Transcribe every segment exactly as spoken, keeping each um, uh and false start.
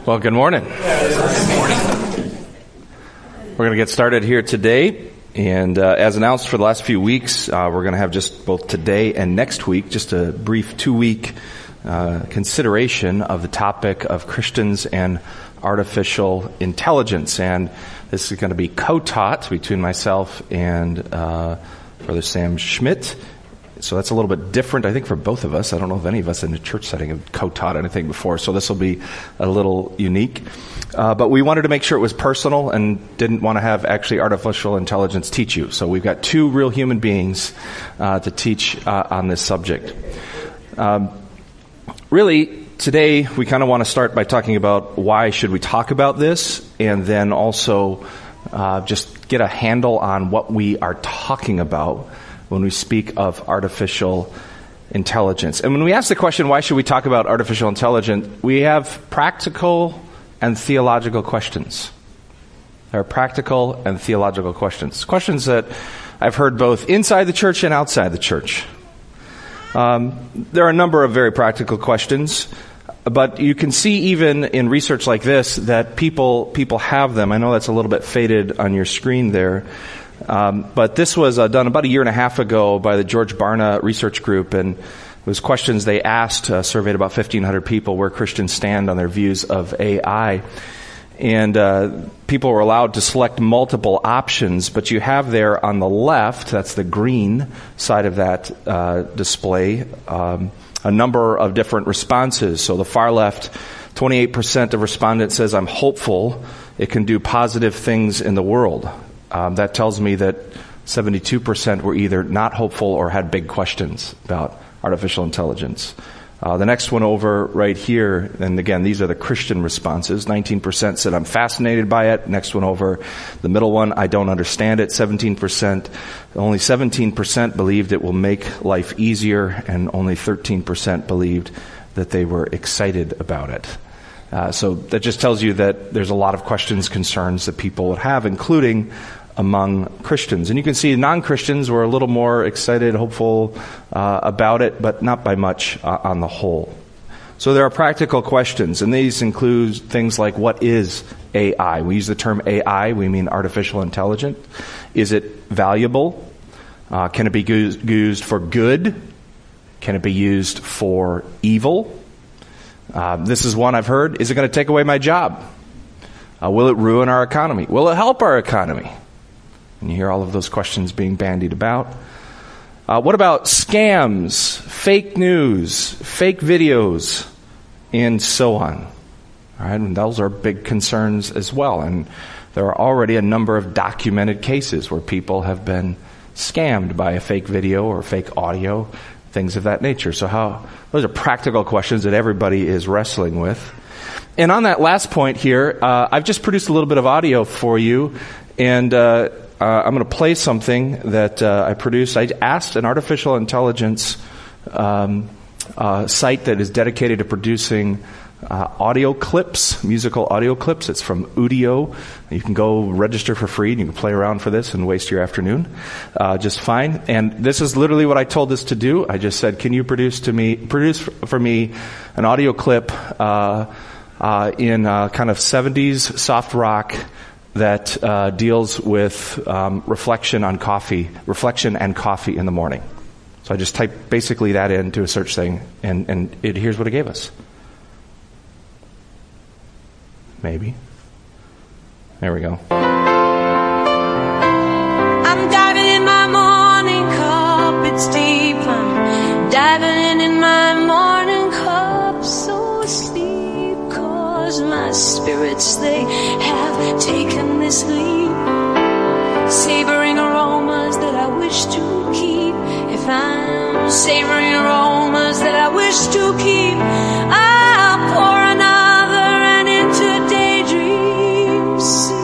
Well, good morning. Good morning. We're going to get started here today. And uh, as announced for the last few weeks, uh, we're going to have just both today and next week, just a brief two-week uh, consideration of the topic of Christians and artificial intelligence. And this is going to be co-taught between myself and uh, Brother Sam Schmidt. So that's a little bit different, I think, for both of us. I don't know if any of us in a church setting have co-taught anything before, so this will be a little unique. Uh, but we wanted to make sure it was personal and didn't want to have actually artificial intelligence teach you. So we've got two real human beings uh, to teach uh, on this subject. Um, really, today we kind of want to start by talking about why should we talk about this, and then also uh, just get a handle on what we are talking about when we speak of artificial intelligence. And when we ask the question, why should we talk about artificial intelligence, we have practical and theological questions. There are practical and theological questions. Questions that I've heard both inside the church and outside the church. Um, there are a number of very practical questions, but you can see even in research like this that people people have them. I know that's a little bit faded on your screen there. Um, but this was uh, done about a year and a half ago by the George Barna Research Group, and it was questions they asked, uh, surveyed about fifteen hundred people where Christians stand on their views of A I. And uh, people were allowed to select multiple options, but you have there on the left, that's the green side of that uh, display, um, a number of different responses. So the far left, twenty-eight percent of respondents says, I'm hopeful it can do positive things in the world. Um, that tells me that seventy-two percent were either not hopeful or had big questions about artificial intelligence. Uh, the next one over right here, and again, these are the Christian responses. nineteen percent said, I'm fascinated by it. Next one over, the middle one, I don't understand it. seventeen percent. Only seventeen percent believed it will make life easier, and only thirteen percent believed that they were excited about it. Uh, so that just tells you that there's a lot of questions, concerns that people would have, including among Christians. And you can see non-Christians were a little more excited, hopeful uh, about it, but not by much uh, on the whole. So there are practical questions, and these include things like, what is A I? We use the term A I, we mean artificial intelligence. Is it valuable? Uh, can it be used for good? Can it be used for evil? Uh, this is one I've heard. Is it going to take away my job? Uh, will it ruin our economy? Will it help our economy? And you hear all of those questions being bandied about. Uh, what about scams, fake news, fake videos, and so on? All right, and those are big concerns as well. And there are already a number of documented cases where people have been scammed by a fake video or fake audio, things of that nature. So how, those are practical questions that everybody is wrestling with. And on that last point here, uh, I've just produced a little bit of audio for you, and uh, uh, I'm going to play something that uh, I produced. I asked an artificial intelligence um, uh, site that is dedicated to producing uh, audio clips, musical audio clips. It's from Udio. You can go register for free, and you can play around for this and waste your afternoon uh, just fine. And this is literally what I told this to do. I just said, can you produce to me, produce for me an audio clip uh, uh, in uh, kind of seventies soft rock that uh, deals with um, reflection on coffee, reflection and coffee in the morning. So I just typed basically that into a search thing, and, and it here's what it gave us. Maybe. There we go. I'm diving in my morning cup, it's deep. I'm diving in my morning cup, so asleep, 'cause my spirits, they have taken this leap, savoring aromas that I wish to keep. If I'm savoring aromas that I wish to keep, I'll pour another and into daydream sea.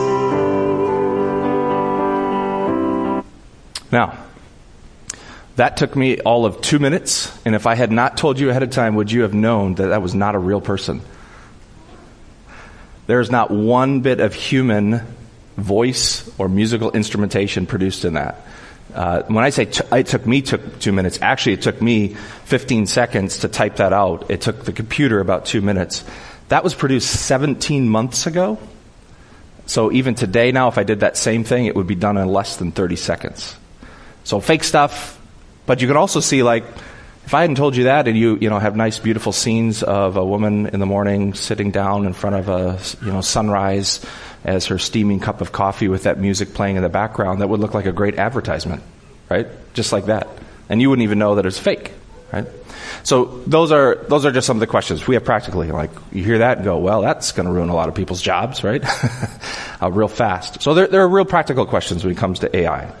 Now, that took me all of two minutes, and if I had not told you ahead of time, would you have known that that was not a real person? There is not one bit of human voice or musical instrumentation produced in that. Uh, when I say t- it took me took two minutes, actually it took me fifteen seconds to type that out. It took the computer about two minutes That was produced seventeen months ago. So even today now, if I did that same thing, it would be done in less than thirty seconds. So fake stuff, but you can also see, like, if I hadn't told you that, and you, you know, have nice, beautiful scenes of a woman in the morning sitting down in front of a, you know, sunrise as her steaming cup of coffee with that music playing in the background, that would look like a great advertisement, right? Just like that. And you wouldn't even know that it's fake, right? So those are those are just some of the questions we have practically. Like, you hear that and go, well, that's going to ruin a lot of people's jobs, right? uh, real fast. So there, there are real practical questions when it comes to A I.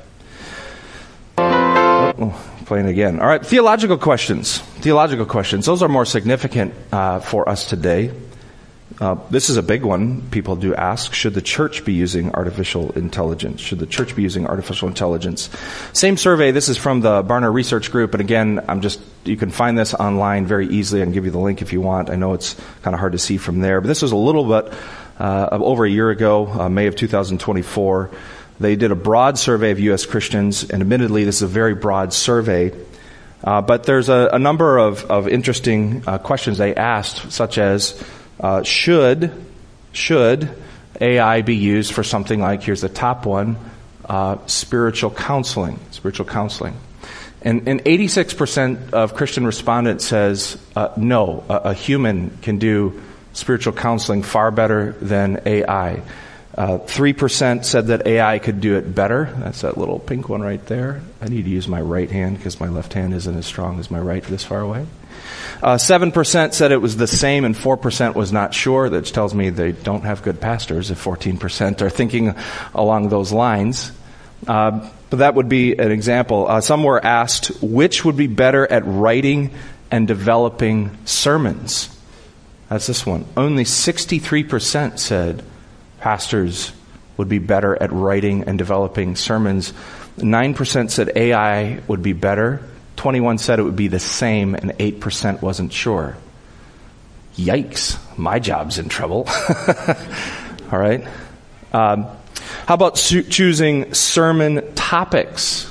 Oh, playing again. All right, theological questions. Theological questions. Those are more significant uh, for us today. Uh, this is a big one people do ask. Should the church be using artificial intelligence? Should the church be using artificial intelligence? Same survey. This is from the Barna Research Group. And again, I'm just, you can find this online very easily. I can give you the link if you want. I know it's kind of hard to see from there. But this was a little bit uh, over a year ago, uh, May of two thousand twenty-four. They did a broad survey of U S Christians. And admittedly, this is a very broad survey. Uh, but there's a, a number of, of interesting uh, questions they asked, such as, Uh, should should A I be used for something like, here's the top one, uh, spiritual counseling, spiritual counseling. And, and eighty-six percent of Christian respondents says, uh, no, a, a human can do spiritual counseling far better than A I. Uh, three percent said that A I could do it better. That's that little pink one right there. I need to use my right hand because my left hand isn't as strong as my right this far away. Uh, seven percent said it was the same, and four percent was not sure. That tells me they don't have good pastors if fourteen percent are thinking along those lines. Uh, but that would be an example. Uh, some were asked which would be better at writing and developing sermons. That's this one. Only sixty-three percent said pastors would be better at writing and developing sermons. nine percent said A I would be better. twenty-one said it would be the same, and eight percent wasn't sure. Yikes, my job's in trouble. All right. Um, how about su- choosing sermon topics?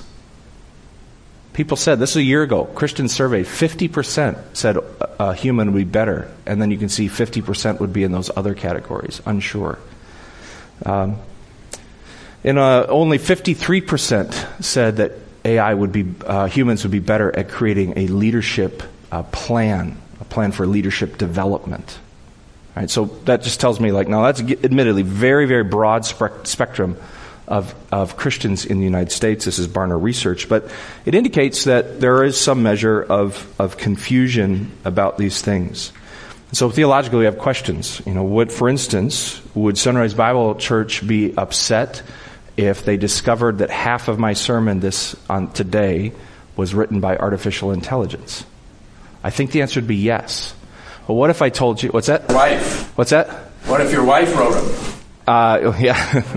People said, this was a year ago, Christian survey, fifty percent said a, a human would be better. And then you can see fifty percent would be in those other categories, unsure. Um, and uh, only fifty-three percent said that A I would be, uh, humans would be better at creating a leadership uh, plan, a plan for leadership development. All right, so that just tells me, like, now that's admittedly very, very broad spe- spectrum of, of Christians in the United States. This is Barna Research, but it indicates that there is some measure of, of confusion about these things. So theologically, we have questions. You know, would, for instance, would Sunrise Bible Church be upset if they discovered that half of my sermon this on today was written by artificial intelligence? I think the answer would be yes. But what if I told you, what's that? Wife. What's that? What if your wife wrote them? Uh, yeah.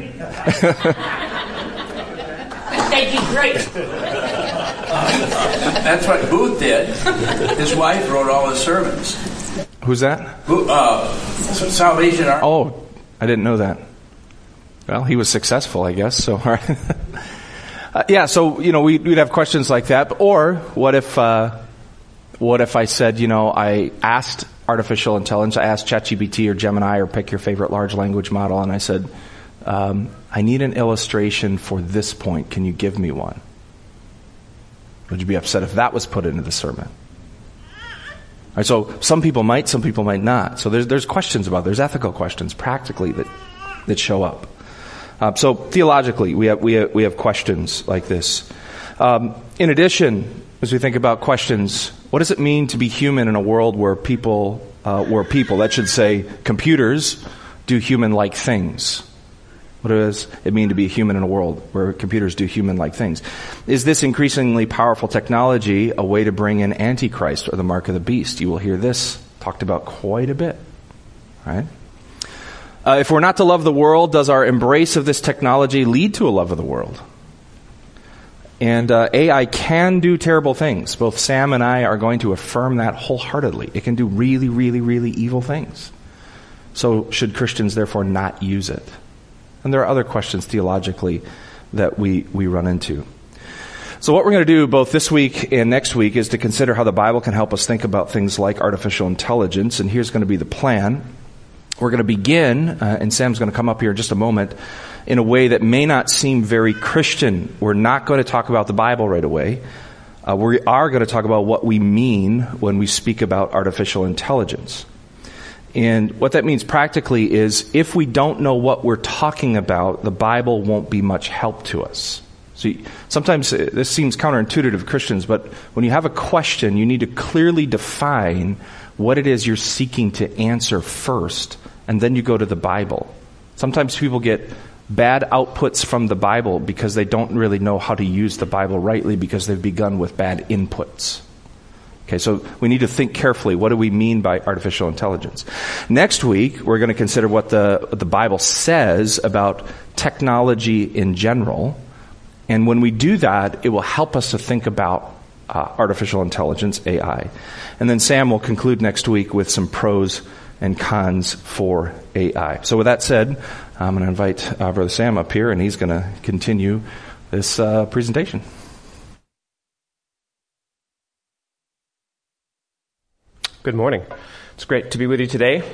They'd be great. That's what Booth did. His wife wrote all his sermons. Who's that? Booth, uh, Salvation Army. Oh, I didn't know that. Well, he was successful, I guess. So, all right. uh, yeah. So, you know, we'd, we'd have questions like that. Or what if, uh, what if I said, you know, I asked artificial intelligence, I asked ChatGPT or Gemini or pick your favorite large language model, and I said, um, I need an illustration for this point. Can you give me one? Would you be upset if that was put into the sermon? All right, so some people might, some people might not. So there's there's questions about it. There's ethical questions, practically, that that show up. Uh, so theologically, we have we have, we have questions like this. Um, in addition, as we think about questions, what does it mean to be human in a world where people, uh, where people, that should say computers, do human-like things? What does it mean to be a human in a world where computers do human-like things? Is this increasingly powerful technology a way to bring in Antichrist or the mark of the beast? You will hear this talked about quite a bit, right? Uh, if we're not to love the world, does our embrace of this technology lead to a love of the world? And uh, A I can do terrible things. Both Sam and I are going to affirm that wholeheartedly. It can do really, really, really evil things. So should Christians therefore not use it? And there are other questions theologically that we, we run into. So what we're going to do both this week and next week is to consider how the Bible can help us think about things like artificial intelligence. And here's going to be the plan. We're going to begin, uh, and Sam's going to come up here in just a moment, in a way that may not seem very Christian. We're not going to talk about the Bible right away. Uh, we are going to talk about what we mean when we speak about artificial intelligence. And what that means practically is if we don't know what we're talking about, the Bible won't be much help to us. See, sometimes this seems counterintuitive to Christians, but when you have a question, you need to clearly define what it is you're seeking to answer first, and then you go to the Bible. Sometimes people get bad outputs from the Bible because they don't really know how to use the Bible rightly because they've begun with bad inputs. Okay, so we need to think carefully. What do we mean by artificial intelligence? Next week, we're going to consider what the, what the Bible says about technology in general. And when we do that, it will help us to think about uh, artificial intelligence, A I. And then Sam will conclude next week with some pros and cons for A I. So with that said, I'm going to invite uh, Brother Sam up here, and he's going to continue this uh, presentation. Good morning. It's great to be with you today.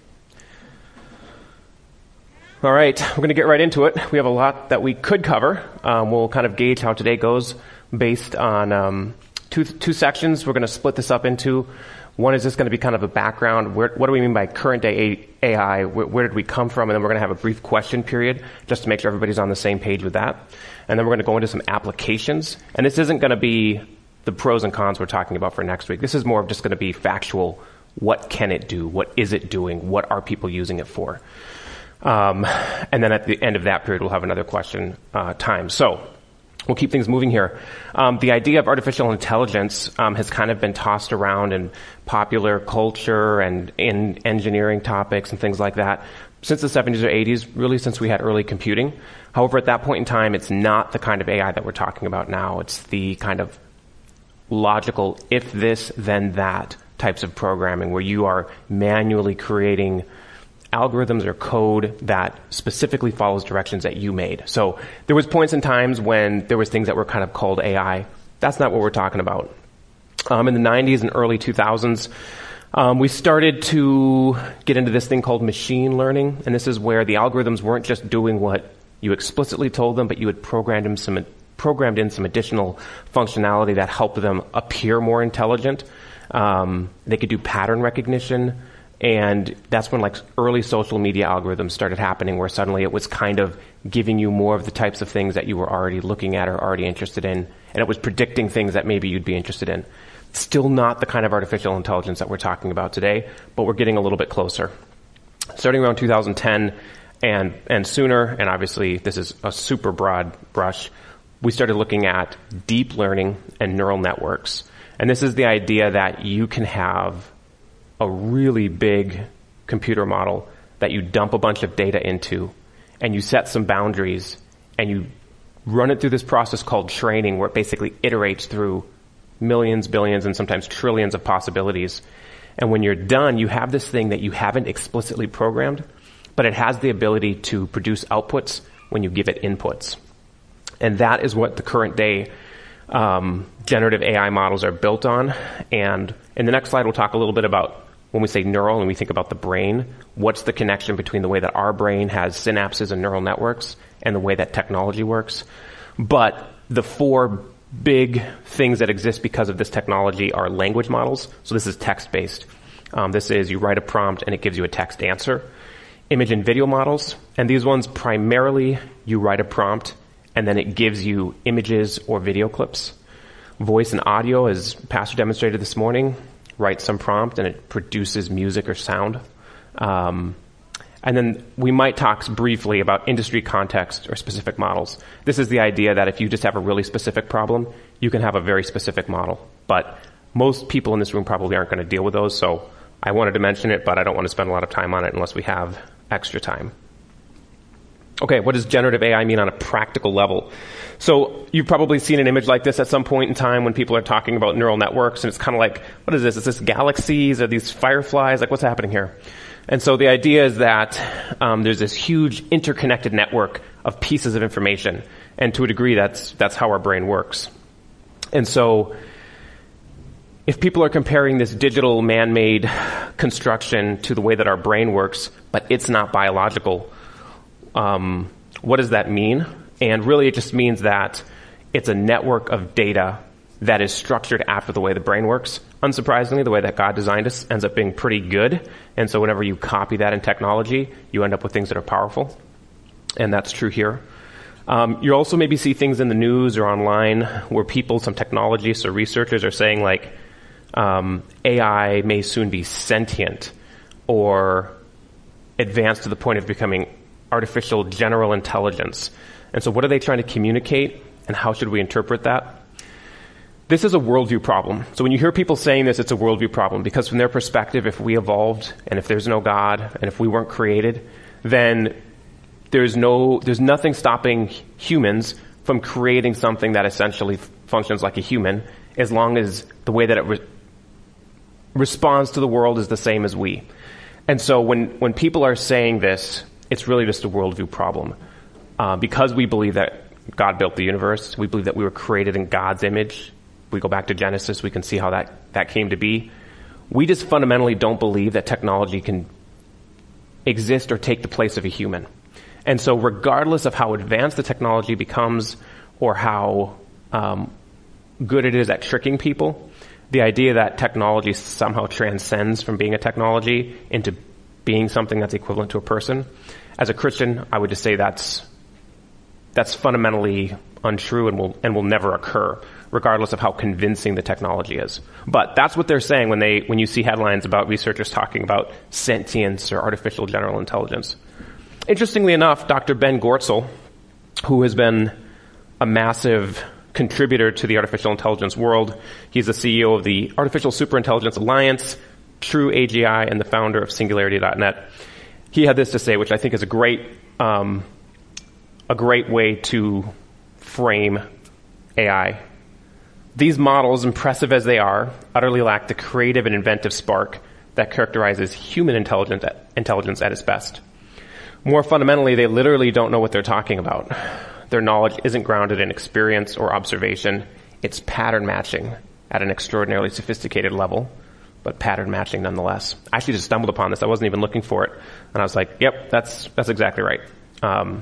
All right, we're going to get right into it. We have a lot that we could cover. Um, we'll kind of gauge how today goes based on um, two two sections. We're going to split this up into. One is just going to be kind of a background. Where, what do we mean by current day A I? Where, where did we come from? And then we're going to have a brief question period just to make sure everybody's on the same page with that. And then we're going to go into some applications. And this isn't going to be the pros and cons we're talking about for next week. This is more of just going to be factual. What can it do? What is it doing? What are people using it for? Um, and then at the end of that period, we'll have another question uh, time. So we'll keep things moving here. Um, the idea of artificial intelligence um, has kind of been tossed around in popular culture and in engineering topics and things like that since the seventies or eighties, really since we had early computing. However, at that point in time, it's not the kind of A I that we're talking about now. It's the kind of logical if this, then that types of programming where you are manually creating algorithms or code that specifically follows directions that you made. So there was points and times when there was things that were kind of called A I. That's not what we're talking about. Um, in the nineties and early two thousands, um, we started to get into this thing called machine learning, and this is where the algorithms weren't just doing what you explicitly told them, but you had programmed them some programmed in some additional functionality that helped them appear more intelligent. Um, they could do pattern recognition. And that's when like early social media algorithms started happening where suddenly it was kind of giving you more of the types of things that you were already looking at or already interested in. And it was predicting things that maybe you'd be interested in. Still not the kind of artificial intelligence that we're talking about today, but we're getting a little bit closer. Starting around two thousand ten and, and sooner, and obviously this is a super broad brush, we started looking at deep learning and neural networks. And this is the idea that you can have a really big computer model that you dump a bunch of data into and you set some boundaries and you run it through this process called training where it basically iterates through millions, billions, and sometimes trillions of possibilities. And when you're done, you have this thing that you haven't explicitly programmed, but it has the ability to produce outputs when you give it inputs. And that is what the current day um, generative A I models are built on. And in the next slide, we'll talk a little bit about when we say neural and we think about the brain, what's the connection between the way that our brain has synapses and neural networks and the way that technology works. But the four big things that exist because of this technology are language models. So this is text-based. Um, this is you write a prompt and it gives you a text answer. Image and video models. And these ones primarily you write a prompt and then it gives you images or video clips. Voice and audio, as Pastor demonstrated this morning, write some prompt and it produces music or sound. Um, and then we might talk briefly about industry context or specific models. This is the idea that if you just have a really specific problem, you can have a very specific model. But most people in this room probably aren't going to deal with those, so I wanted to mention it, but I don't want to spend a lot of time on it unless we have extra time. Okay, what does generative A I mean on a practical level? So you've probably seen an image like this at some point in time when people are talking about neural networks, and it's kind of like, what is this? Is this galaxies? Are these fireflies? Like, what's happening here? And so the idea is that um, there's this huge interconnected network of pieces of information, and to a degree, that's that's how our brain works. And so if people are comparing this digital man-made construction to the way that our brain works, but it's not biological, um, what does that mean? And really it just means that it's a network of data that is structured after the way the brain works. Unsurprisingly, the way that God designed us ends up being pretty good. And so whenever you copy that in technology, you end up with things that are powerful. And that's true here. Um, you also maybe see things in the news or online where people, some technologists or researchers are saying like, Um, A I may soon be sentient or advanced to the point of becoming artificial general intelligence. And so what are they trying to communicate, and how should we interpret that? This is a worldview problem. So when you hear people saying this, it's a worldview problem, because from their perspective, if we evolved and if there's no God and if we weren't created, then there's no, there's nothing stopping humans from creating something that essentially functions like a human, as long as the way that it re- responds to the world is the same as we. And so when, when people are saying this, it's really just a worldview problem. Uh, because we believe that God built the universe, we believe that we were created in God's image. We go back to Genesis, we can see how that, that came to be. We just fundamentally don't believe that technology can exist or take the place of a human. And so regardless of how advanced the technology becomes or how um, good it is at tricking people, the idea that technology somehow transcends from being a technology into being something that's equivalent to a person, as a Christian, I would just say that's that's fundamentally untrue and will and will never occur, regardless of how convincing the technology is. But that's what they're saying when they when you see headlines about researchers talking about sentience or artificial general intelligence. Interestingly enough, Doctor Ben Goertzel, who has been a massive contributor to the artificial intelligence world. He's the C E O of the Artificial Superintelligence Alliance, True A G I, and the founder of Singularity dot net. He had this to say, which I think is a great, um, a great way to frame A I. These models, impressive as they are, utterly lack the creative and inventive spark that characterizes human intelligence, intelligence at its best. More fundamentally, they literally don't know what they're talking about. Their knowledge isn't grounded in experience or observation. It's pattern matching at an extraordinarily sophisticated level, but pattern matching nonetheless. I actually just stumbled upon this. I wasn't even looking for it. And I was like, yep, that's that's exactly right. Um,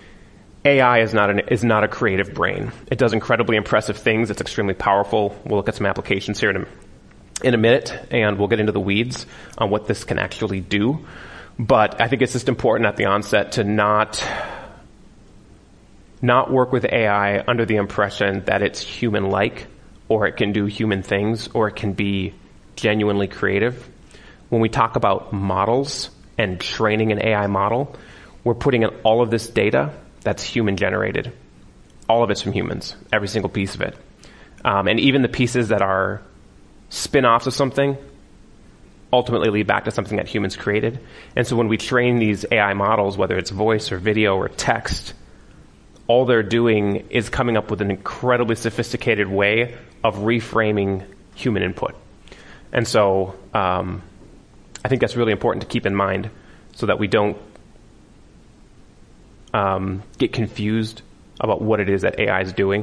A I is not, an, is not a creative brain. It does incredibly impressive things. It's extremely powerful. We'll look at some applications here in a, in a minute, and we'll get into the weeds on what this can actually do. But I think it's just important at the onset to not... not work with A I under the impression that it's human-like, or it can do human things, or it can be genuinely creative. When we talk about models and training an A I model, we're putting in all of this data that's human-generated. All of it's from humans, every single piece of it. Um, and even the pieces that are spin-offs of something ultimately lead back to something that humans created. And so when we train these A I models, whether it's voice or video or text, all they're doing is coming up with an incredibly sophisticated way of reframing human input. And so um, I think that's really important to keep in mind so that we don't um, get confused about what it is that A I is doing.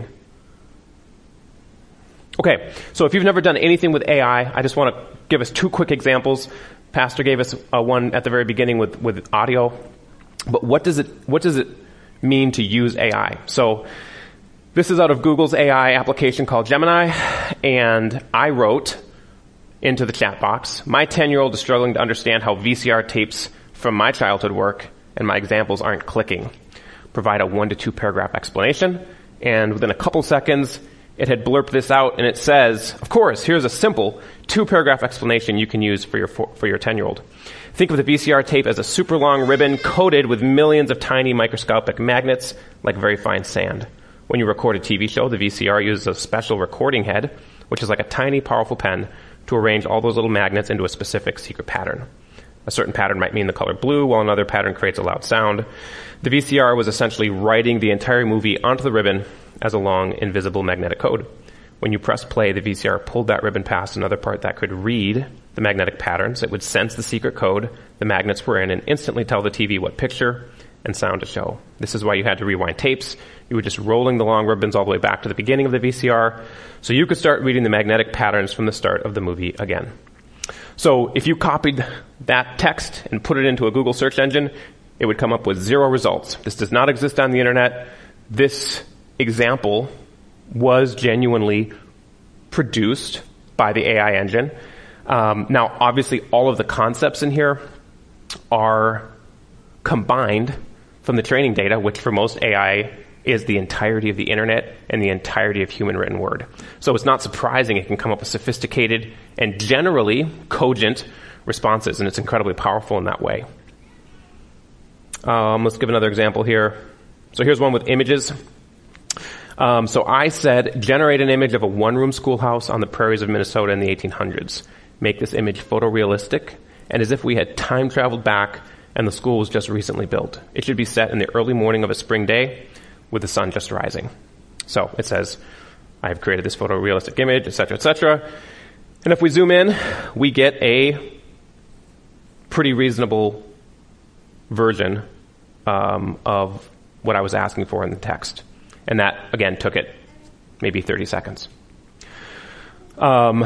Okay, so if you've never done anything with A I, I just want to give us two quick examples. Pastor gave us uh, one at the very beginning with, with audio. But what does it what does it mean to use A I? So this is out of Google's A I application called Gemini, and I wrote into the chat box, my ten-year-old is struggling to understand how V C R tapes from my childhood work, and my examples aren't clicking. Provide a one to two paragraph explanation, and within a couple seconds, it had blurped this out, and it says, of course, here's a simple two-paragraph explanation you can use for your for your ten-year-old. Think of the V C R tape as a super long ribbon coated with millions of tiny microscopic magnets like very fine sand. When you record a T V show, the V C R uses a special recording head, which is like a tiny, powerful pen, to arrange all those little magnets into a specific secret pattern. A certain pattern might mean the color blue, while another pattern creates a loud sound. The V C R was essentially writing the entire movie onto the ribbon as a long, invisible magnetic code. When you press play, the V C R pulled that ribbon past another part that could read the magnetic patterns. It would sense the secret code the magnets were in and instantly tell the T V what picture and sound to show. This is why you had to rewind tapes. You were just rolling the long ribbons all the way back to the beginning of the V C R, so you could start reading the magnetic patterns from the start of the movie again. So if you copied that text and put it into a Google search engine, it would come up with zero results. This does not exist on the internet. This example was genuinely produced by the A I engine. Um, now, obviously, all of the concepts in here are combined from the training data, which for most A I is the entirety of the internet and the entirety of human written word. So it's not surprising it can come up with sophisticated and generally cogent responses, and it's incredibly powerful in that way. Um, let's give another example here. So here's one with images. Um, so I said, generate an image of a one-room schoolhouse on the prairies of Minnesota in the eighteen hundreds. Make this image photorealistic and as if we had time traveled back and the school was just recently built. It should be set in the early morning of a spring day with the sun just rising. So it says, I have created this photorealistic image, et cetera, et cetera. And if we zoom in, we get a pretty reasonable version um, of what I was asking for in the text. And that, again, took it maybe thirty seconds. Um,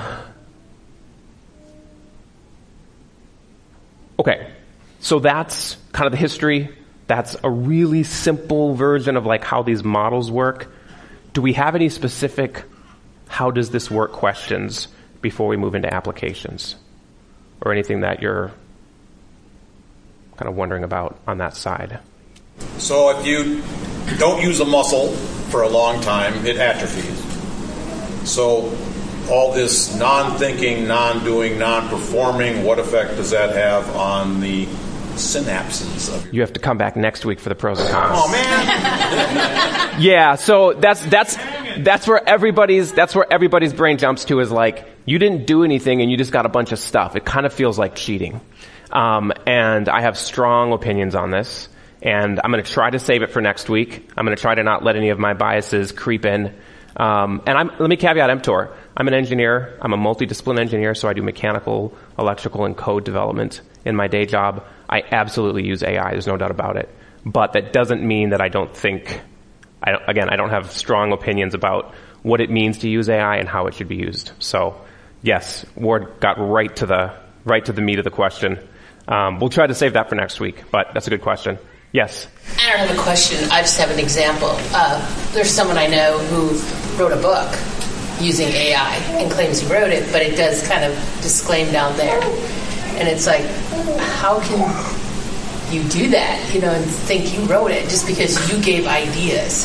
okay, so that's kind of the history. That's a really simple version of like how these models work. Do we have any specific how does this work questions before we move into applications? Or anything that you're kind of wondering about on that side? So if you don't use a muscle for a long time, it atrophies. So all this non-thinking, non-doing, non-performing, what effect does that have on the synapses of your... You have to come back next week for the pros and cons. Oh, man! Yeah, so that's that's that's where everybody's that's where everybody's brain jumps to is like, you didn't do anything and you just got a bunch of stuff. It kind of feels like cheating. Um, and I have strong opinions on this. And I'm going to try to save it for next week. I'm going to try to not let any of my biases creep in. Um, and I'm, let me caveat emptor. I'm an engineer. I'm a multidiscipline engineer, so I do mechanical, electrical, and code development in my day job. I absolutely use A I. There's no doubt about it. But that doesn't mean that I don't think, I don't, again, I don't have strong opinions about what it means to use A I and how it should be used. So, yes, Ward got right to the right to the meat of the question. Um, we'll try to save that for next week, but that's a good question. Yes? I don't have a question. I just have an example. Uh, there's someone I know who wrote a book using A I and claims he wrote it, but it does kind of disclaim down there. And it's like, how can you do that, you know, and think you wrote it just because you gave ideas?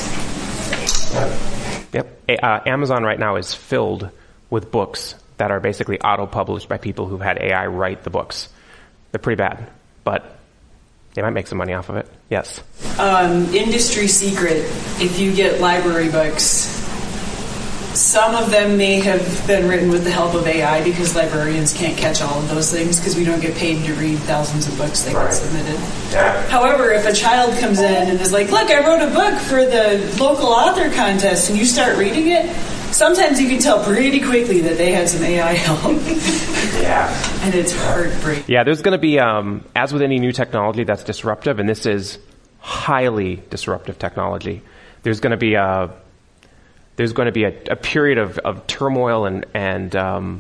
Yep. Uh, Amazon right now is filled with books that are basically auto-published by people who've had A I write the books. They're pretty bad, but they might make some money off of it. Yes? Um, industry secret, if you get library books, some of them may have been written with the help of A I because librarians can't catch all of those things because we don't get paid to read thousands of books that right. get submitted. Yeah. However, if a child comes in and is like, look, I wrote a book for the local author contest, and you start reading it, sometimes you can tell pretty quickly that they had some A I help. Yeah. And it's heartbreaking. Yeah, there's going to be, um, as with any new technology that's disruptive, and this is highly disruptive technology, there's going to be a, there's going to be a, a period of, of turmoil and, and, um,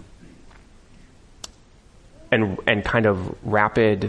and, and kind of rapid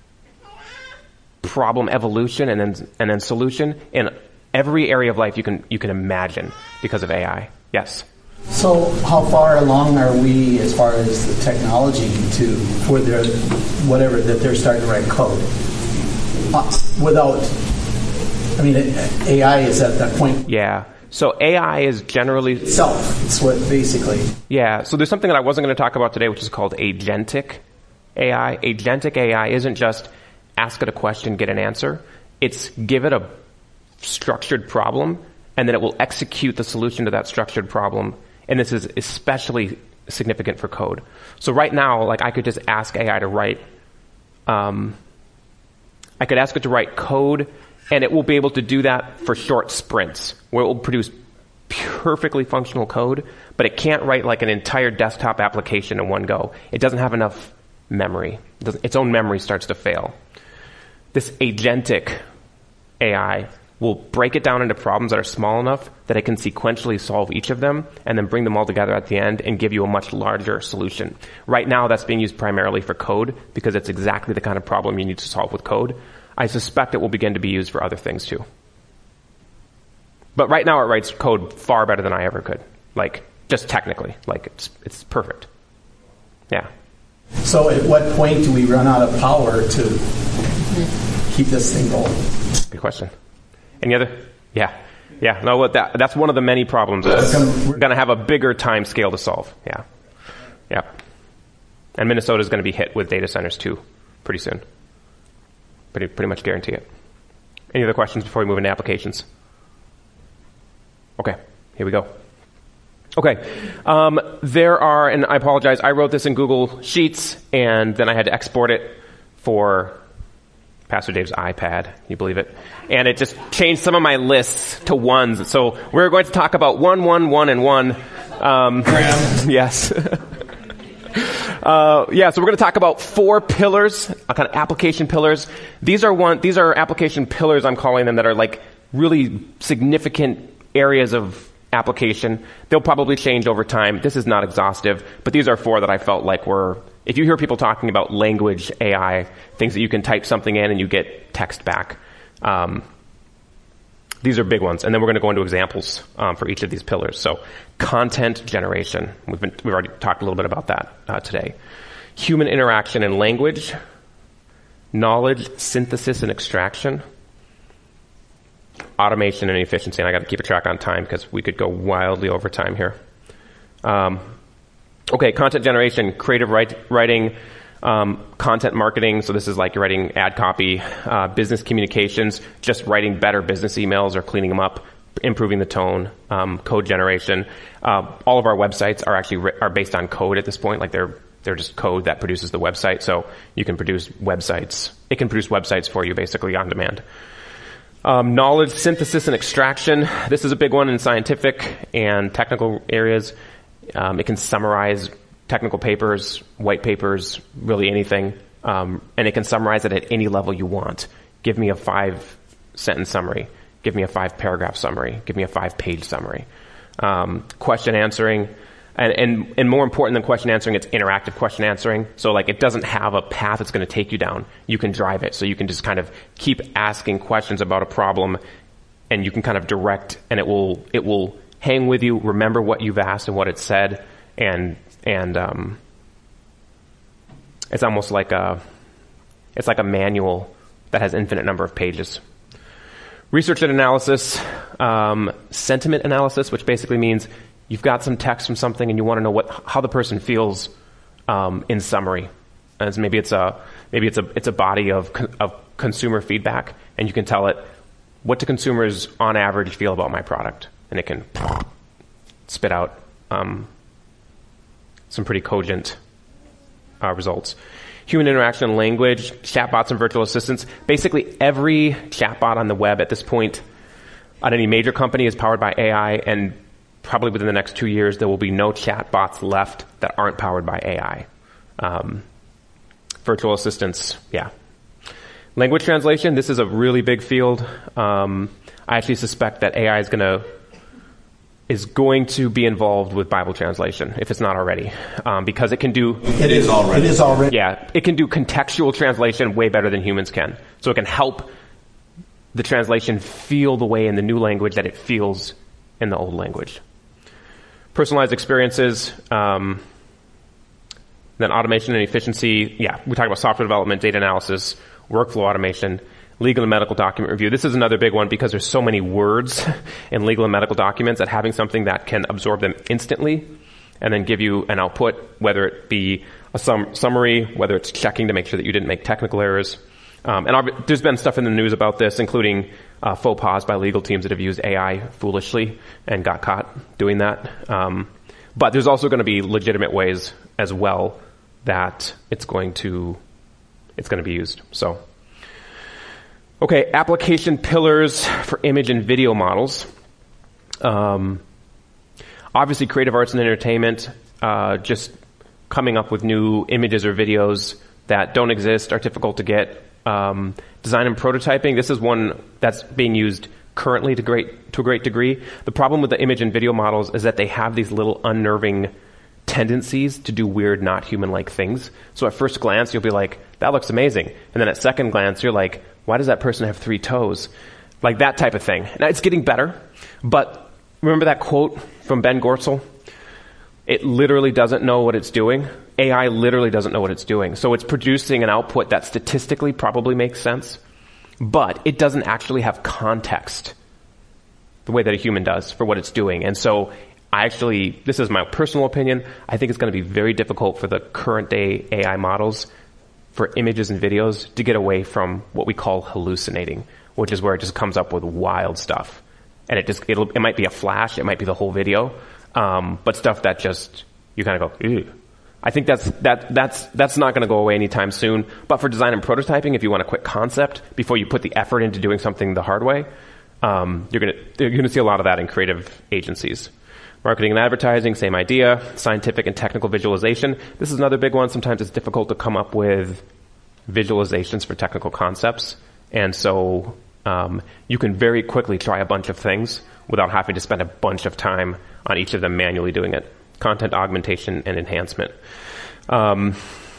problem evolution and then, and then solution in every area of life you can, you can imagine because of A I. Yes? So how far along are we as far as the technology to for their whatever that they're starting to write code uh, without? I mean, A I is at that point. Yeah. So A I is generally itself. It's what basically. Yeah. So there's something that I wasn't going to talk about today, which is called agentic A I. Agentic A I isn't just ask it a question, get an answer. It's give it a structured problem, and then it will execute the solution to that structured problem. And this is especially significant for code. So right now, like I could just ask A I to write, um, I could ask it to write code, and it will be able to do that for short sprints, where it will produce perfectly functional code, but it can't write like an entire desktop application in one go. It doesn't have enough memory. It doesn't, its own memory starts to fail. This agentic A I will break it down into problems that are small enough that it can sequentially solve each of them and then bring them all together at the end and give you a much larger solution. Right now, that's being used primarily for code because it's exactly the kind of problem you need to solve with code. I suspect it will begin to be used for other things too. But right now, it writes code far better than I ever could. Like, just technically. Like, it's, it's perfect. Yeah. So at what point do we run out of power to keep this thing going? Good question. Any other? Yeah. Yeah. No, what that, that's one of the many problems. Is we're going to have a bigger time scale to solve. Yeah. Yeah. And Minnesota is going to be hit with data centers too pretty soon. Pretty, pretty much guarantee it. Any other questions before we move into applications? Okay. Here we go. Okay. Um, there are, and I apologize, I wrote this in Google Sheets and then I had to export it for Pastor Dave's iPad. Can you believe it? And it just changed some of my lists to ones. So we're going to talk about one, one, one, and one. Um, yes. uh, yeah, so we're going to talk about four pillars, uh, kind of application pillars. These are one, these are application pillars, I'm calling them, that are like really significant areas of application. They'll probably change over time. This is not exhaustive, but these are four that I felt like were, if you hear people talking about language A I, things that you can type something in and you get text back, um, these are big ones. And then we're going to go into examples um, for each of these pillars. So content generation. We've been, we've already talked a little bit about that uh, today. Human interaction and language. Knowledge synthesis and extraction. Automation and efficiency. And I got to keep a track on time because we could go wildly over time here. Um, okay, content generation, creative write, writing, um, content marketing. So this is like you're writing ad copy, uh, business communications, just writing better business emails or cleaning them up, improving the tone, um, code generation. Uh, all of our websites are actually ri- are based on code at this point. Like they're they're just code that produces the website. So you can produce websites. It can produce websites for you basically on demand. Um, knowledge synthesis and extraction. This is a big one in scientific and technical areas. Um, it can summarize technical papers, white papers, really anything. Um, and it can summarize it at any level you want. Give me a five-sentence summary. Give me a five-paragraph summary. Give me a five-page summary. Um, question answering. And, and, and more important than question answering, it's interactive question answering. So like it doesn't have a path it's going to take you down. You can drive it. So you can just kind of keep asking questions about a problem and you can kind of direct and it will, it will hang with you, remember what you've asked and what it said. And, and, um, it's almost like a, it's like a manual that has infinite number of pages. Research and analysis, um, sentiment analysis, which basically means you've got some text from something and you want to know what, how the person feels, um, in summary. As maybe it's a, maybe it's a, it's a body of, of consumer feedback and you can tell it, what do consumers on average feel about my product? And it can spit out, um, some pretty cogent, uh, results. Human interaction and language, chatbots and virtual assistants. Basically every chatbot on the web at this point on any major company is powered by A I, and probably within the next two years, there will be no chatbots left that aren't powered by A I. Um, virtual assistants, yeah. Language translation, this is a really big field. Um, I actually suspect that A I is going to is going to be involved with Bible translation, if it's not already, um, because it can do... It is already. It is already. Yeah, it can do contextual translation way better than humans can. So it can help the translation feel the way in the new language that it feels in the old language. Personalized experiences, um, then automation and efficiency. Yeah, we talked about software development, data analysis, workflow automation, legal and medical document review. This is another big one because there's so many words in legal and medical documents that having something that can absorb them instantly and then give you an output, whether it be a sum- summary, whether it's checking to make sure that you didn't make technical errors. Um, and ob- there's been stuff in the news about this, including uh, faux pas by legal teams that have used A I foolishly and got caught doing that. Um, but there's also going to be legitimate ways as well that it's going to it's going to be used. So. Okay, application pillars for image and video models. Um, obviously, creative arts and entertainment, uh, just coming up with new images or videos that don't exist, are difficult to get, Um, design and prototyping, this is one that's being used currently to great to a great degree. The problem with the image and video models is that they have these little unnerving tendencies to do weird, not human-like things. So at first glance, you'll be like, that looks amazing. And then at second glance, you're like, why does that person have three toes? Like that type of thing. Now, it's getting better, but remember that quote from Ben Goertzel? It literally doesn't know what it's doing. A I literally doesn't know what it's doing. So it's producing an output that statistically probably makes sense, but it doesn't actually have context the way that a human does for what it's doing. And so I actually, this is my personal opinion, I think it's going to be very difficult for the current day A I models for images and videos to get away from what we call hallucinating, which is where it just comes up with wild stuff. And it just, it'll, it might be a flash, it might be the whole video, um, but stuff that just, you kind of go, ew. I think that's, that, that's, that's not going to go away anytime soon. But for design and prototyping, if you want a quick concept before you put the effort into doing something the hard way, um, you're going to, you're going to see a lot of that in creative agencies. Marketing and advertising, same idea. Scientific and technical visualization. This is another big one. Sometimes it's difficult to come up with visualizations for technical concepts. And so um, you can very quickly try a bunch of things without having to spend a bunch of time on each of them manually doing it. Content augmentation and enhancement. Um,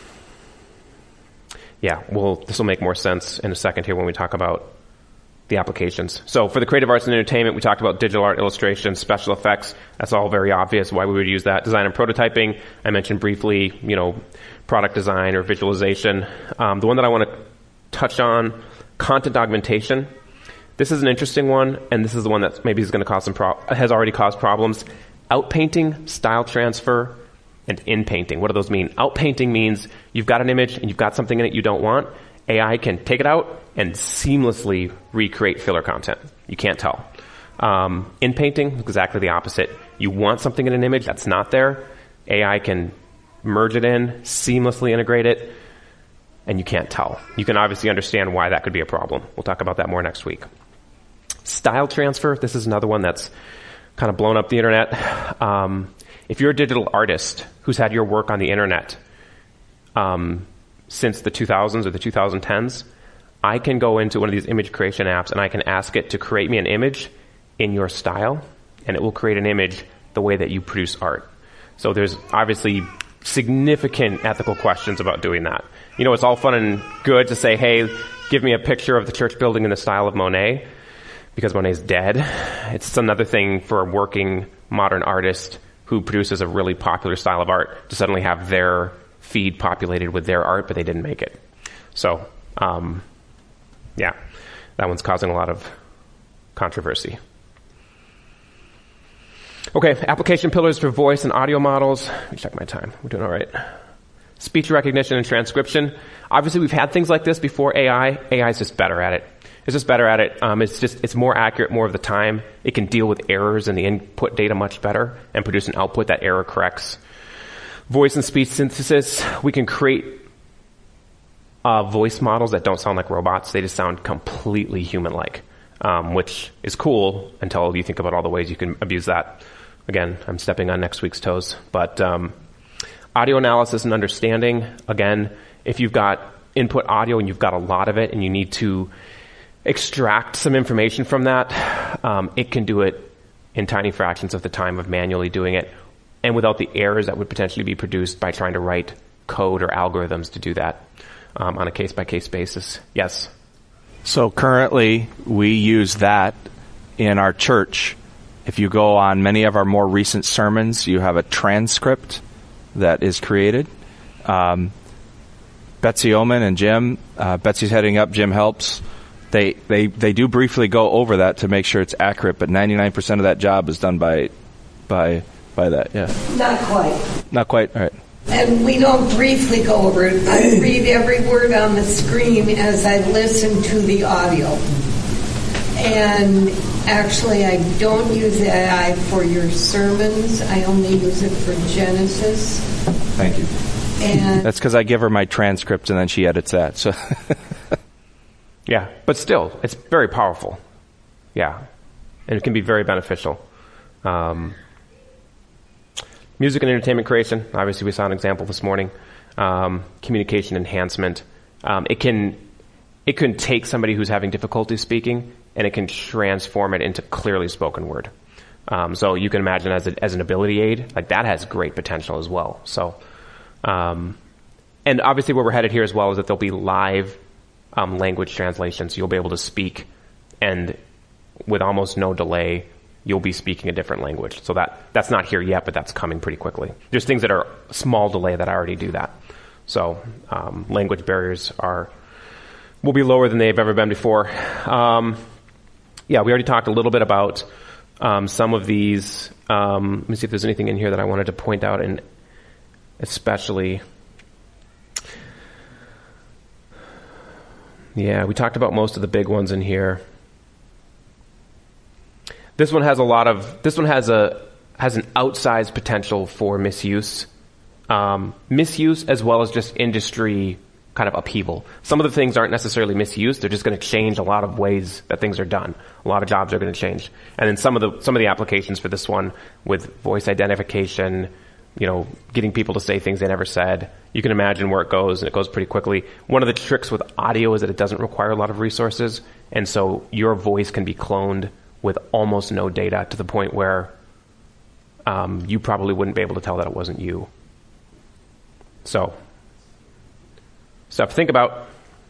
yeah, well, this will make more sense in a second here when we talk about the applications. So for the creative arts and entertainment, we talked about digital art, illustration, special effects. That's all very obvious why we would use that. Design and prototyping, I mentioned briefly, you know, product design or visualization. Um, the one that I want to touch on, content augmentation. This is an interesting one, and this is the one that maybe is going to cause some pro- has already caused problems. Outpainting, style transfer, and inpainting. What do those mean? Outpainting means you've got an image and you've got something in it you don't want. A I can take it out and seamlessly recreate filler content. You can't tell. Um, inpainting, exactly the opposite. You want something in an image that's not there. A I can merge it in, seamlessly integrate it, and you can't tell. You can obviously understand why that could be a problem. We'll talk about that more next week. Style transfer, this is another one that's kind of blown up the internet. Um, if you're a digital artist who's had your work on the internet um, since the two thousands or the twenty tens, I can go into one of these image creation apps and I can ask it to create me an image in your style, and it will create an image the way that you produce art. So there's obviously significant ethical questions about doing that. You know, it's all fun and good to say, hey, give me a picture of the church building in the style of Monet, because Monet's dead. It's another thing for a working modern artist who produces a really popular style of art to suddenly have their feed populated with their art, but they didn't make it. So, um, yeah, that one's causing a lot of controversy. Okay, application pillars for voice and audio models. Let me check my time. We're doing all right. Speech recognition and transcription. Obviously, we've had things like this before A I. A I is just better at it. It's just better at it. Um, it's just it's more accurate more of the time. It can deal with errors in the input data much better and produce an output that error corrects. Voice and speech synthesis. We can create uh, voice models that don't sound like robots. They just sound completely human-like, um, which is cool until you think about all the ways you can abuse that. Again, I'm stepping on next week's toes. But um, audio analysis and understanding. Again, if you've got input audio and you've got a lot of it and you need to extract some information from that, um, it can do it in tiny fractions of the time of manually doing it, and without the errors that would potentially be produced by trying to write code or algorithms to do that um, on a case-by-case basis. Yes? So currently, we use that in our church. If you go on many of our more recent sermons, you have a transcript that is created. Um, Betsy Oman and Jim, uh, Betsy's heading up, Jim helps. They, they they do briefly go over that to make sure it's accurate, but ninety-nine percent of that job is done by by by that. Yeah. Not quite. Not quite. All right. And we don't briefly go over it. I read every word on the screen as I listen to the audio. And actually, I don't use A I for your sermons. I only use it for Genesis. Thank you. And that's because I give her my transcript and then she edits that. So. Yeah, but still, it's very powerful. Yeah, and it can be very beneficial. Um, music and entertainment creation. Obviously, we saw an example this morning. Um, communication enhancement. Um, it can it can take somebody who's having difficulty speaking and it can transform it into clearly spoken word. Um, so you can imagine as, a, as an ability aid, like that has great potential as well. So, um, and obviously where we're headed here as well is that there'll be live um, language translations. You'll be able to speak, and with almost no delay, you'll be speaking a different language. So that that's not here yet, but that's coming pretty quickly. There's things that are small delay that already do that. So um, language barriers are will be lower than they've ever been before. Um, yeah, we already talked a little bit about um, some of these. Um, let me see if there's anything in here that I wanted to point out, and especially. Yeah, we talked about most of the big ones in here. This one has a lot of. This one has a has an outsized potential for misuse, um, misuse as well as just industry kind of upheaval. Some of the things aren't necessarily misused; they're just going to change a lot of ways that things are done. A lot of jobs are going to change, and then some of the some of the applications for this one with voice identification, you know, getting people to say things they never said. You can imagine where it goes, and it goes pretty quickly. One of the tricks with audio is that it doesn't require a lot of resources, and so your voice can be cloned with almost no data to the point where um, you probably wouldn't be able to tell that it wasn't you. So, stuff to think about.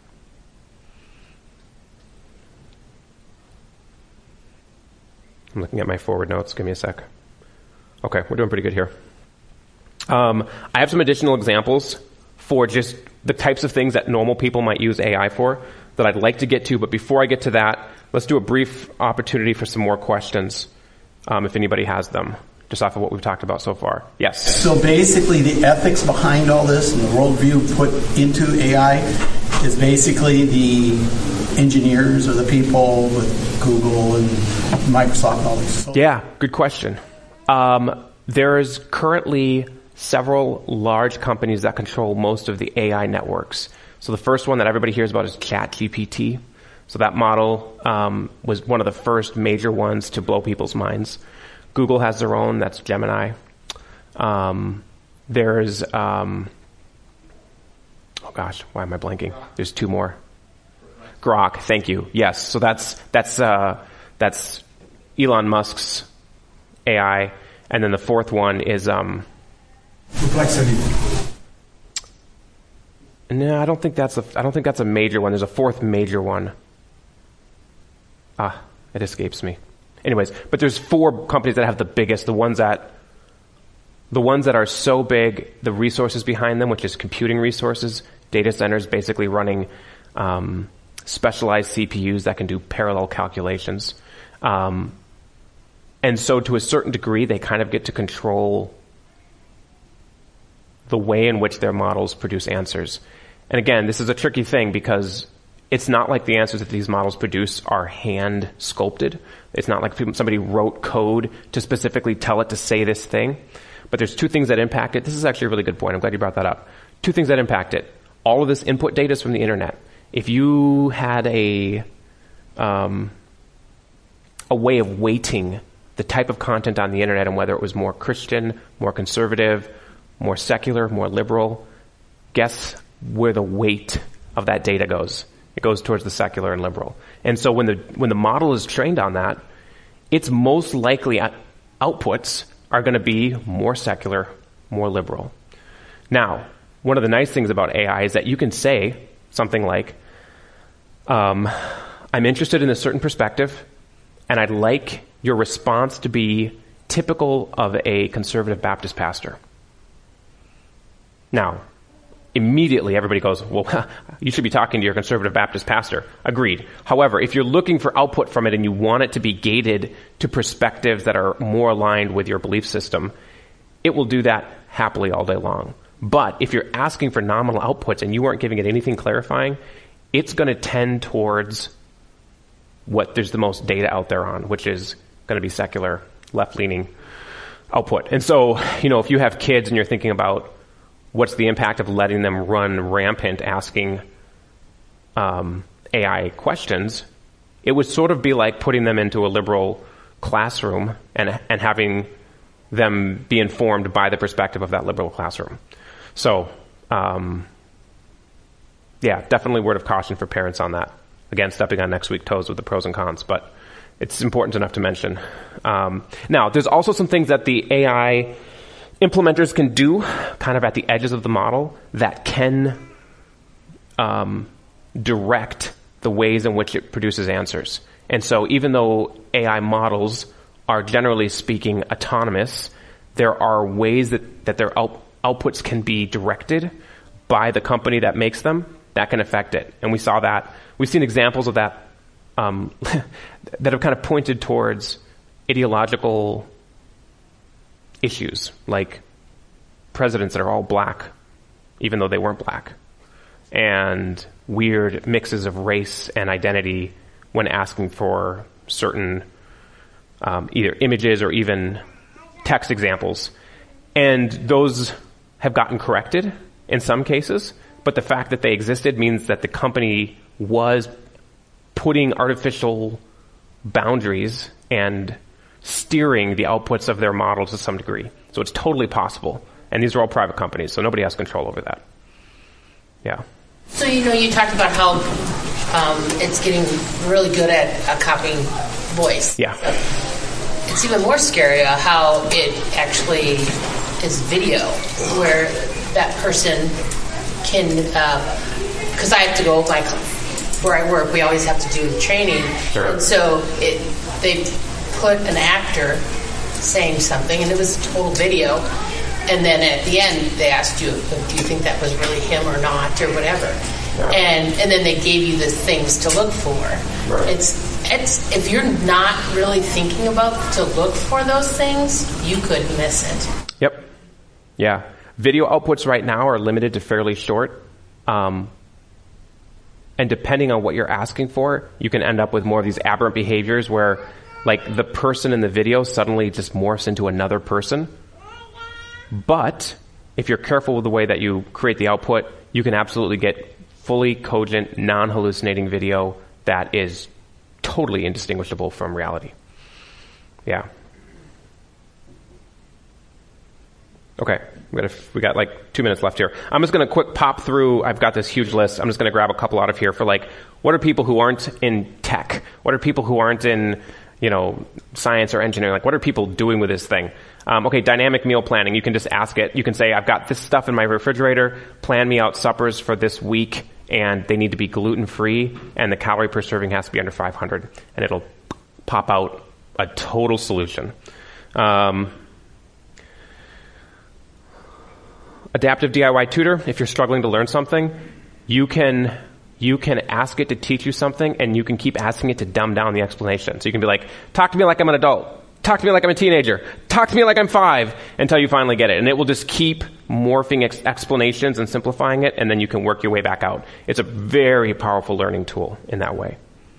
I'm looking at my forward notes. Give me a sec. Okay, we're doing pretty good here. Um, I have some additional examples for just the types of things that normal people might use A I for that I'd like to get to, but before I get to that, let's do a brief opportunity for some more questions, um, if anybody has them, just off of what we've talked about so far. Yes? So basically the ethics behind all this and the worldview put into A I is basically the engineers or the people with Google and Microsoft and all this. So yeah, good question. Um, there's currently several large companies that control most of the A I networks. So the first one that everybody hears about is ChatGPT. So that model um, was one of the first major ones to blow people's minds. Google has their own, that's Gemini. Um, there's, um, oh gosh, why am I blanking? There's two more. Grok, thank you. Yes, so that's that's uh, that's Elon Musk's A I, and then the fourth one is um, Perplexity. No, I don't think that's a. I don't think that's a major one. There's a fourth major one. Ah, it escapes me. Anyways, but there's four companies that have the biggest. The ones that, the ones that are so big, the resources behind them, which is computing resources, data centers, basically running um, specialized C P Us that can do parallel calculations, um, and so to a certain degree, they kind of get to control the way in which their models produce answers. And again, this is a tricky thing because it's not like the answers that these models produce are hand sculpted. It's not like somebody wrote code to specifically tell it to say this thing. But there's two things that impact it. This is actually a really good point. I'm glad you brought that up. Two things that impact it. All of this input data is from the internet. If you had a um, a way of weighting the type of content on the internet and whether it was more Christian, more conservative, more secular, more liberal, guess where the weight of that data goes. It goes towards the secular and liberal. And so when the when the model is trained on that, its most likely outputs are going to be more secular, more liberal. Now, one of the nice things about A I is that you can say something like, um, I'm interested in a certain perspective, and I'd like your response to be typical of a conservative Baptist pastor. Now, immediately everybody goes, well, you should be talking to your conservative Baptist pastor. Agreed. However, if you're looking for output from it and you want it to be gated to perspectives that are more aligned with your belief system, it will do that happily all day long. But if you're asking for nominal outputs and you aren't giving it anything clarifying, it's going to tend towards what there's the most data out there on, which is going to be secular, left-leaning output. And so, you know, if you have kids and you're thinking about what's the impact of letting them run rampant asking um, A I questions, it would sort of be like putting them into a liberal classroom and and having them be informed by the perspective of that liberal classroom. So, um, yeah, definitely word of caution for parents on that. Again, stepping on next week's toes with the pros and cons, but it's important enough to mention. Um, now, there's also some things that the A I implementers can do kind of at the edges of the model that can um, direct the ways in which it produces answers. And so even though A I models are generally speaking autonomous, there are ways that, that their out, outputs can be directed by the company that makes them that can affect it. And we saw that. We've seen examples of that um, that have kind of pointed towards ideological issues, like presidents that are all black, even though they weren't black, and weird mixes of race and identity when asking for certain um, either images or even text examples. And those have gotten corrected in some cases, but the fact that they existed means that the company was putting artificial boundaries and steering the outputs of their model to some degree. So it's totally possible. And these are all private companies, so nobody has control over that. Yeah. So, you know, you talked about how um, it's getting really good at uh, copying voice. Yeah. So it's even more scary uh, how it actually is video, where that person can, because uh, I have to go, like, where I work, we always have to do training. Sure. And so it, they put an actor saying something, and it was total video. And then at the end, they asked you, do you think that was really him or not, or whatever. Yeah. And and then they gave you the things to look for. Right. It's it's if you're not really thinking about to look for those things, you could miss it. Yep. Yeah. Video outputs right now are limited to fairly short. Um, and depending on what you're asking for, you can end up with more of these aberrant behaviors where, like, the person in the video suddenly just morphs into another person. But if you're careful with the way that you create the output, you can absolutely get fully cogent, non-hallucinating video that is totally indistinguishable from reality. Yeah. Okay, we got, a, we got like two minutes left here. I'm just going to quick pop through. I've got this huge list. I'm just going to grab a couple out of here for, like, what are people who aren't in tech? What are people who aren't in, you know, science or engineering? Like, what are people doing with this thing? Um, okay, dynamic meal planning. You can just ask it. You can say, I've got this stuff in my refrigerator. Plan me out suppers for this week, and they need to be gluten-free, and the calorie per serving has to be under five hundred. And it'll pop out a total solution. Um, adaptive D I Y tutor. If you're struggling to learn something, you can you can ask it to teach you something, and you can keep asking it to dumb down the explanation. So you can be like, talk to me like I'm an adult. Talk to me like I'm a teenager. Talk to me like I'm five, until you finally get it. And it will just keep morphing ex- explanations and simplifying it, and then you can work your way back out. It's a very powerful learning tool in that way.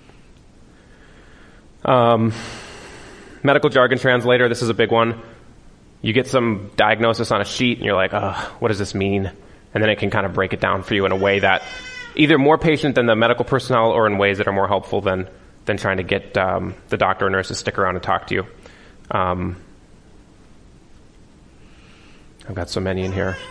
Um, medical jargon translator. This is a big one. You get some diagnosis on a sheet, and you're like, oh, what does this mean? And then it can kind of break it down for you in a way that either more patient than the medical personnel, or in ways that are more helpful than than trying to get um, the doctor or nurse to stick around and talk to you. Um, I've got so many in here.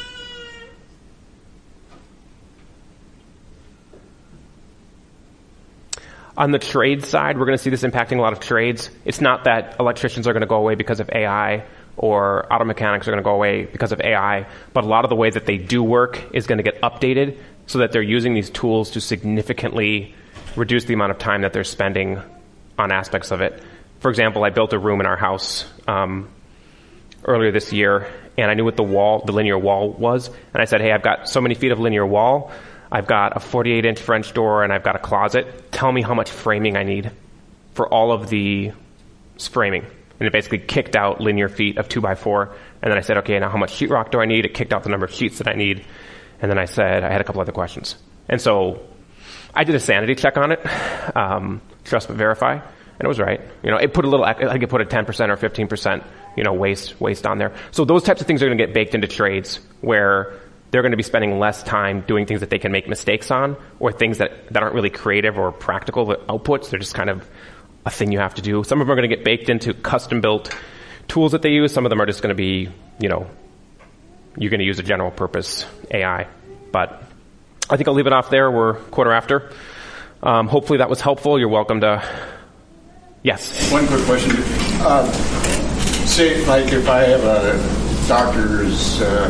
On the trade side, we're going to see this impacting a lot of trades. It's not that electricians are going to go away because of A I, or auto mechanics are going to go away because of A I, but a lot of the way that they do work is going to get updated so that they're using these tools to significantly reduce the amount of time that they're spending on aspects of it. For example, I built a room in our house um, earlier this year, and I knew what the wall, the linear wall was, and I said, hey, I've got so many feet of linear wall, I've got a forty-eight inch French door, and I've got a closet. Tell me how much framing I need for all of the framing. And it basically kicked out linear feet of two by four, and then I said, okay, now how much sheetrock do I need? It kicked out the number of sheets that I need, and then I said, I had a couple other questions. And so I did a sanity check on it, um, trust but verify. And it was right. You know, it put a little, I think it put a ten percent or fifteen percent, you know, waste, waste on there. So those types of things are going to get baked into trades where they're going to be spending less time doing things that they can make mistakes on, or things that, that aren't really creative or practical outputs. They're just kind of a thing you have to do. Some of them are going to get baked into custom built tools that they use. Some of them are just going to be, you know, you're going to use a general purpose A I. But I think I'll leave it off there. We're quarter after. Um, hopefully that was helpful. You're welcome to... Yes? One quick question. Uh, say, like, if I have a doctor's uh,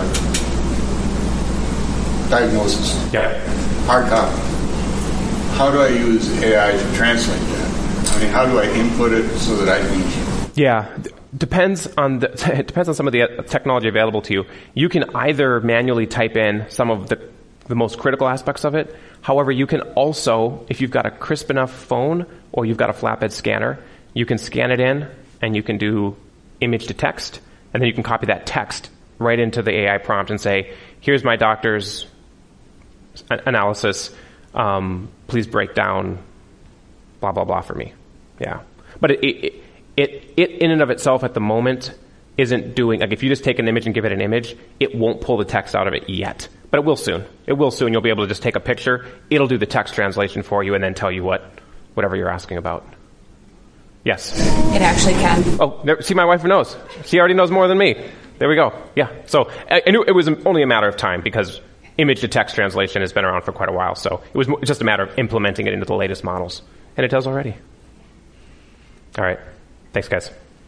diagnosis, yeah. hard copy, how do I use A I to translate that? I mean, how do I input it so that I can... Yeah. Depends on the, it depends on some of the technology available to you. You can either manually type in some of the, the most critical aspects of it. However, you can also, if you've got a crisp enough phone or you've got a flatbed scanner, you can scan it in and you can do image to text, and then you can copy that text right into the A I prompt and say, here's my doctor's analysis. Um, please break down blah, blah, blah for me. Yeah. But it, it, it, it in and of itself at the moment isn't doing, like if you just take an image and give it an image, it won't pull the text out of it yet. But it will soon. It will soon. You'll be able to just take a picture. It'll do the text translation for you and then tell you what, whatever you're asking about. Yes? It actually can. Oh, there, see, my wife knows. She already knows more than me. There we go. Yeah. So I, I knew it was only a matter of time because image to text translation has been around for quite a while. So it was just a matter of implementing it into the latest models. And it does already. All right. Thanks, guys.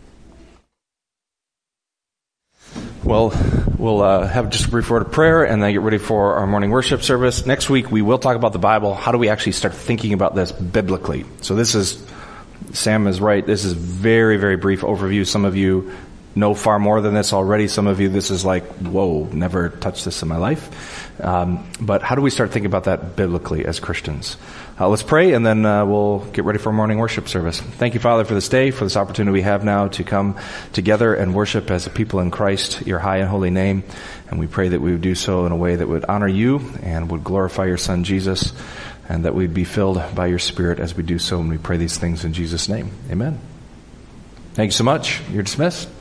Well, we'll uh, have just a brief word of prayer and then get ready for our morning worship service. Next week, we will talk about the Bible. How do we actually start thinking about this biblically? So this is, Sam is right, this is very, very brief overview. Some of you know far more than this already. Some of you, this is like, whoa, never touched this in my life. Um, but how do we start thinking about that biblically as Christians? Uh, let's pray, and then uh, we'll get ready for morning worship service. Thank you, Father, for this day, for this opportunity we have now to come together and worship as a people in Christ, your high and holy name. And we pray that we would do so in a way that would honor you and would glorify your Son, Jesus, and that we'd be filled by your Spirit as we do so. And we pray these things in Jesus' name. Amen. Thank you so much. You're dismissed.